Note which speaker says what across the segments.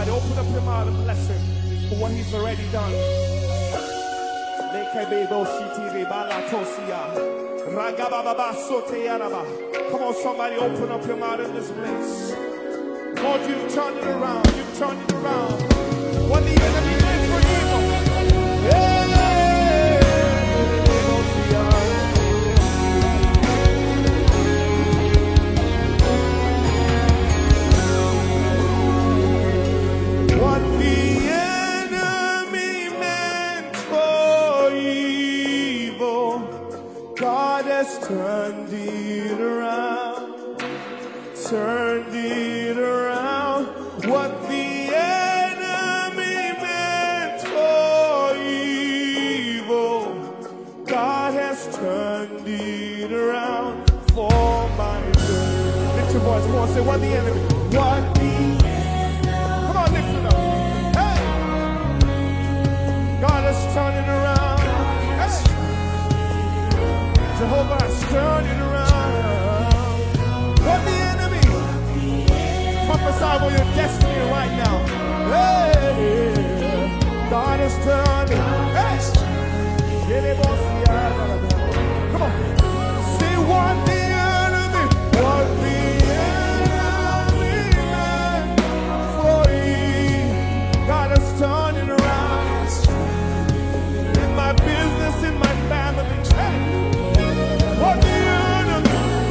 Speaker 1: somebody. Open up your mouth and bless him for what he's already done. Come on, somebody, open up your mouth in this place. Lord, you've turned it around. You've turned it around. What the enemy meant for evil. What the enemy meant for evil, God has turned it around. Turned it around. What the enemy meant for evil, God has turned it around for my good. Lift your voice. Come on, say what the enemy. What the enemy. Come on, lift it up. Hey! God has turned it around. Hey! Jehovah has turned it around. What the enemy. Prophesy over your destiny right now. Hey, God has turned it. Hey. Come on. Say what the enemy meant for evil. God has turned it around. In my business, in my family. Hey. What the enemy.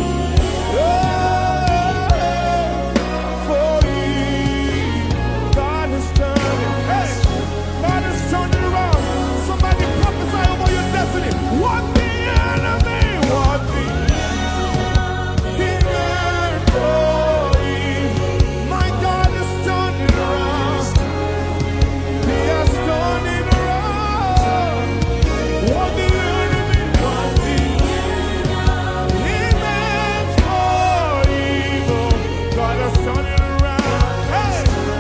Speaker 1: What the enemy, what the he meant for evil. My God has turned it around. He has turned it around. What the enemy, what the he meant for evil. God has turned it around. Hey!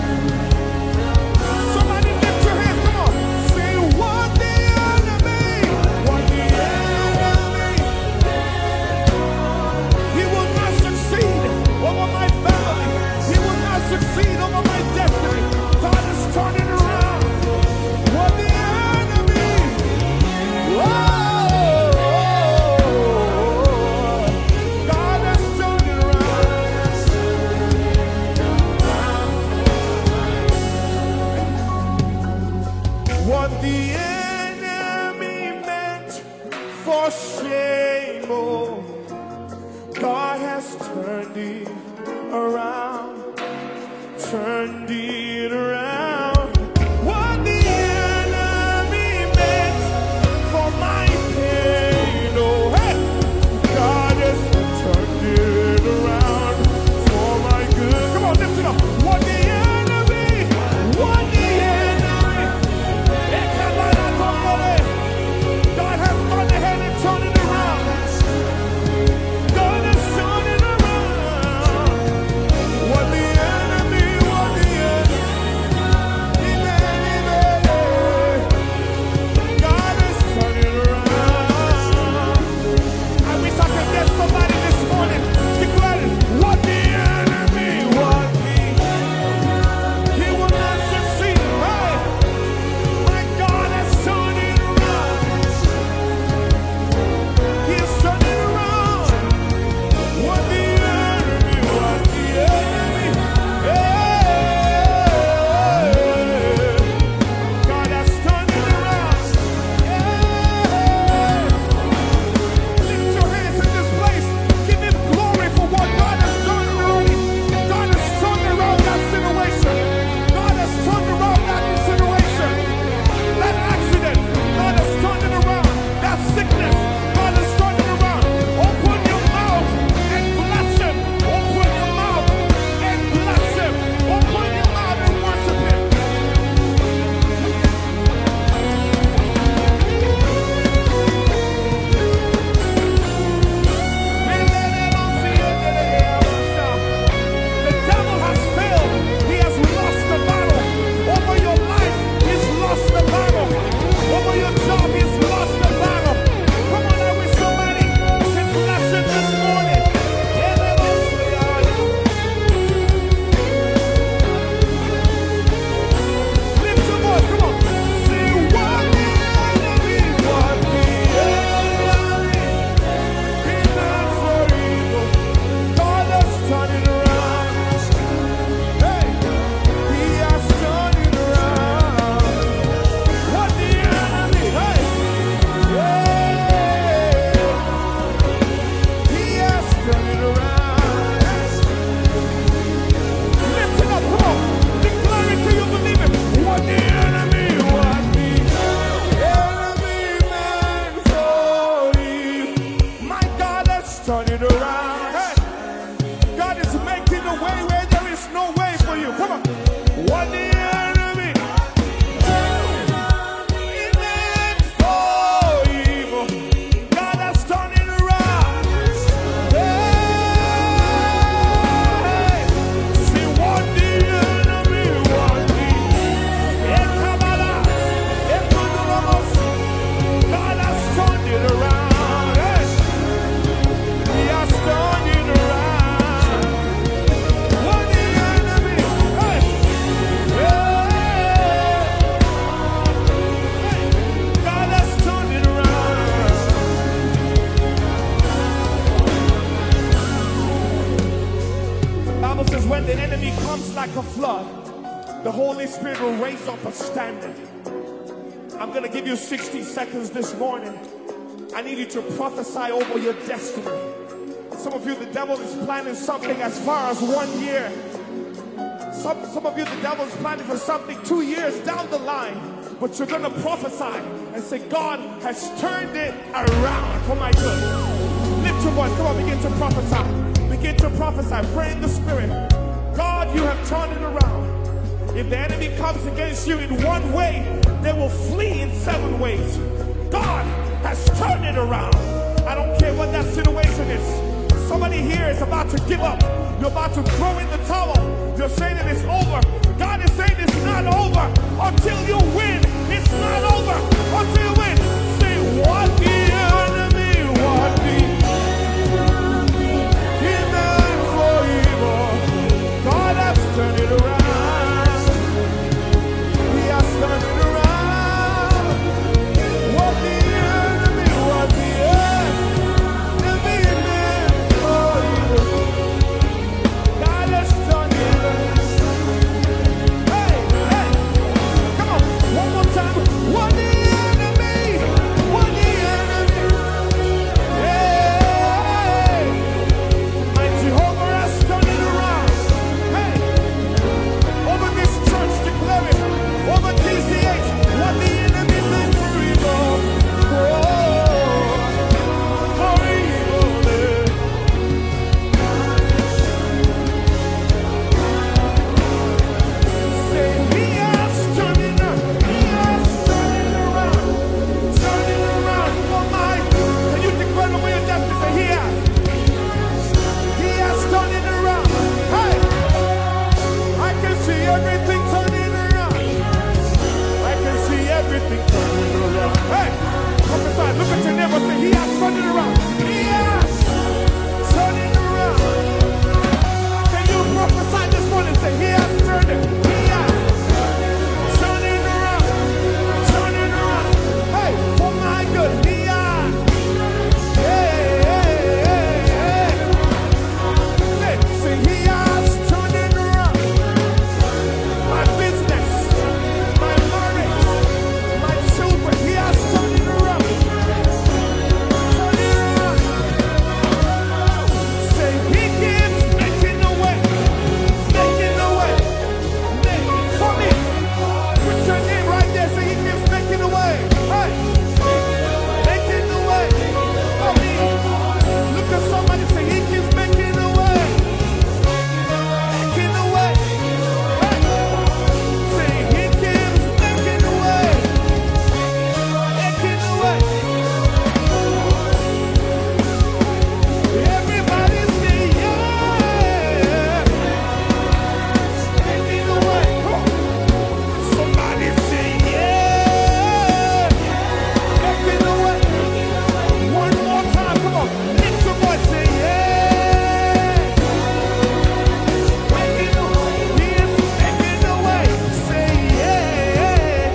Speaker 1: Somebody lift your hands, come on. Say what the enemy. Over my family, he will not succeed over my destiny. God is turning around. What the enemy, whoa, God has turned it around. What the enemy meant for shame, oh, God has turned it around, turned it around. What the enemy meant for my pain, oh hey, God has turned it around for my good. Come on, lift it up. What the enemy, what the enemy, God has gone ahead and turned it around. God has turned it around. What the enemy, what the enemy. Come on. What the enemy meant for evil, God has turned it around. Hey, see what the enemy wanted. God has turned it around. Hey, He has turned it around. What the enemy, hey, God has turned it around. Bible says when the enemy comes like a flood, the Holy Spirit will raise up a standard. I'm going to give you 60 seconds this morning. I need you to prophesy over your destiny. Some of you, the devil is planning something as far as 1 year. Some of you, the devil is planning for something 2 years down the line. But you're going to prophesy and say, God has turned it around for my good. Lift your voice. Come on, begin to prophesy. Begin to prophesy. Pray in the Spirit. God, you have turned it around. If the enemy comes against you in one way, they will flee in 7 ways. God has turned it around. I don't care what that situation is. Somebody here is about to give up. You're about to throw in the towel. You're saying that it's over. God is saying it's not over until you win. It's not over until you win. Say, what the enemy, what the he meant for evil, God has turned it around. He has turned it around. What the enemy, what the enemy meant for evil, God has turned it around. Hey, hey, come on, one more time. What the enemy, what the enemy, hey, my Jehovah has turned it around. Hey, over this church, declare it. Over DCH, what the enemy meant for evil, for evil. Say, He has turned it around. He has turned it around. Turned it around for my. Can you declare over your destiny? Say, He has. He has turned it around. Hey, I can see everything turning around. I can see everything turning around. Hey, prophesy. Look at your neighbor. Say, He has turned it around. He has turned it around. Can you prophesy this morning? Say, He has turned it. He has turned it around. Turn it around. Hey, for my good. He has. Hey, hey, hey, hey. Say, He has turned it around. My business, my marriage, my children, He has turned it around. Turn it around. Say, He keeps making a way. Making a way. For me. Put your name right there. Say, He keeps making a way. Hey. Making a way. For me. Look at somebody. Say, He keeps making a way. Making a way. Hey. Say, He keeps making a way. Making a way. Everybody say, yeah. Making a way. Come on. Somebody say, yeah. Making a way. One more time. Come on. Lift your voice. Say, yeah. Making a way. He is making a way. Say, yeah.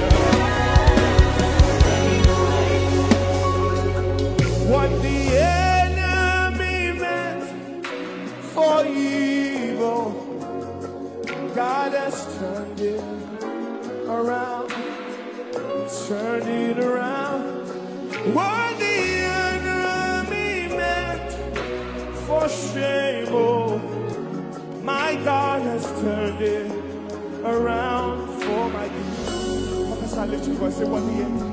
Speaker 1: What the enemy meant for evil, God has turned it around. Turn it around. What the enemy meant for shame, oh, my God has turned it around for my good. Prophesy, lift your voice, say, what the enemy.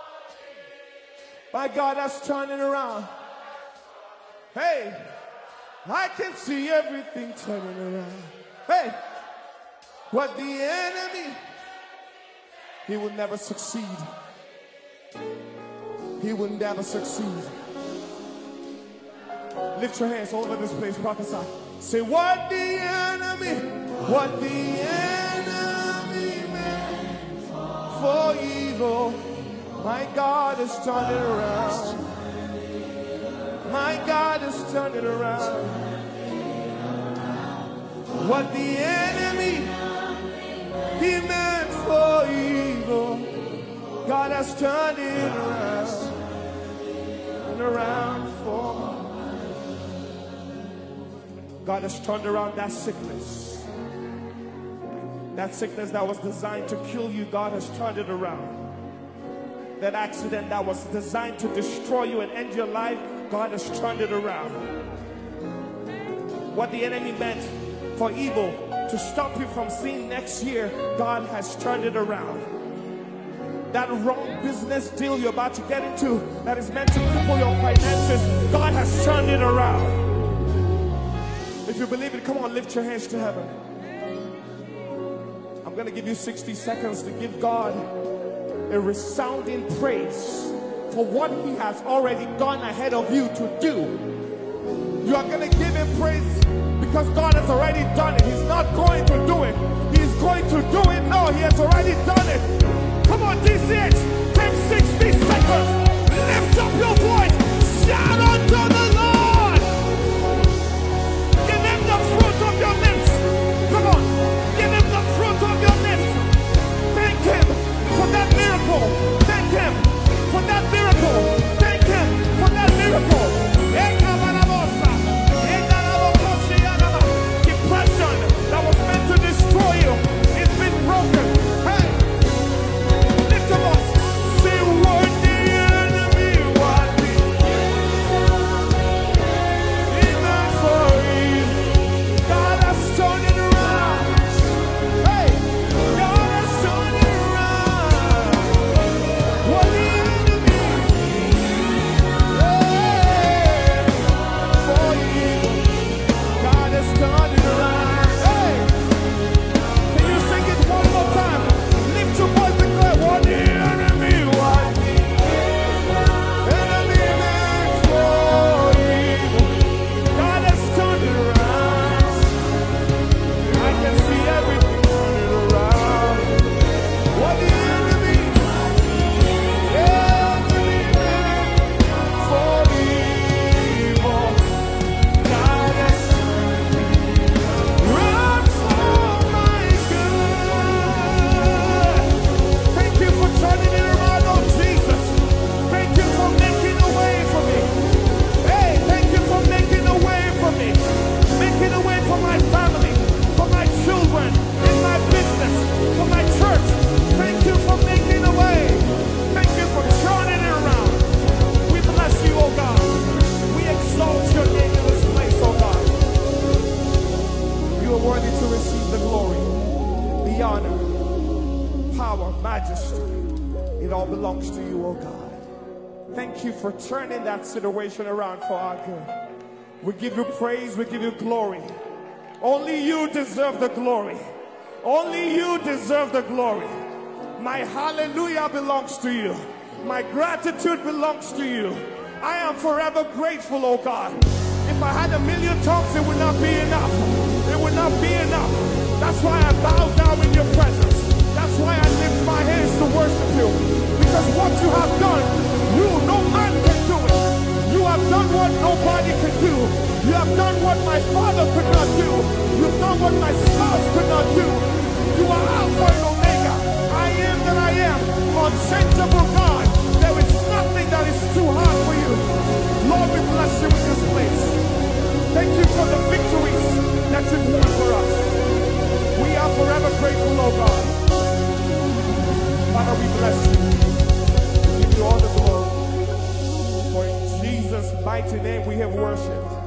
Speaker 1: My God has turned it around. Hey, I can see everything turning around. Hey, what the enemy, he will never succeed. He will never succeed. Lift your hands all over this place, prophesy. Say, what the enemy meant for evil, my God has turned it around. My God has turned it around. What the enemy, he meant for evil, God has turned it around and around for me. God has turned around that sickness. That sickness that was designed to kill you, God has turned it around. That accident that was designed to destroy you and end your life, God has turned it around. What the enemy meant for evil, to stop you from seeing next year, God has turned it around. That wrong business deal you're about to get into that is meant to cripple your finances, God has turned it around. If you believe it, come on, lift your hands to heaven. I'm going to give you 60 seconds to give God a resounding praise for what he has already gone ahead of you to do. You are going to give him praise because God has already done it. He's not going to do it. He's going to do it. No, he has already done it. Come on, DCH, take 60 seconds. Lift up your voice. Shout unto the Lord. Give him the fruit of your lips. Come on, give him the fruit of your lips. Thank him for that miracle. Thank him for that miracle. Thank him for that miracle. Depression that was meant to destroy you, it's been broken. Hey, lift your voice. Say, what the enemy, what the enemy meant for evil, God has turned it around. Hey, God has turned it around. What the enemy, for evil, God has turned it around. Hey, can you sing it one more time? Lift your voice and declare, what the enemy, what the enemy meant for evil, God has turned it around. I can see everything turning around. What the enemy meant for evil, God has turned around for my good. Thank you for turning it around, oh Jesus. Thank you for making a way for me. Hey, thank you for making a way for me. Making a way for my family, for my children, in my business, for my church. Thank you for making a way. Thank you for turning it around. We bless you, oh God. We exalt your name in this place, oh God. You are worthy to receive the glory, the honor, power, majesty. It all belongs to you, oh God. Thank you for turning that situation around for our good. We give you praise, we give you glory. Only you deserve the glory. Only you deserve the glory. My hallelujah belongs to you. My gratitude belongs to you. I am forever grateful, oh God. If I had 1,000,000 tongues, it would not be enough. It would not be enough. That's why I bow down in your presence. That's why I lift my hands to worship you. Because what you have done, no man can do it. You have done what nobody can do. You have done what my father could not do. You've done what my spouse could not do. You are Alpha and Omega. I am that I am. Unchangeable God. There is nothing that is too hard for you. Lord, we bless you in this place. Thank you for the victories that you've won for us. We are forever grateful, oh God. Father, we bless you. We give you all the glory. For in Jesus' mighty name we have worshipped.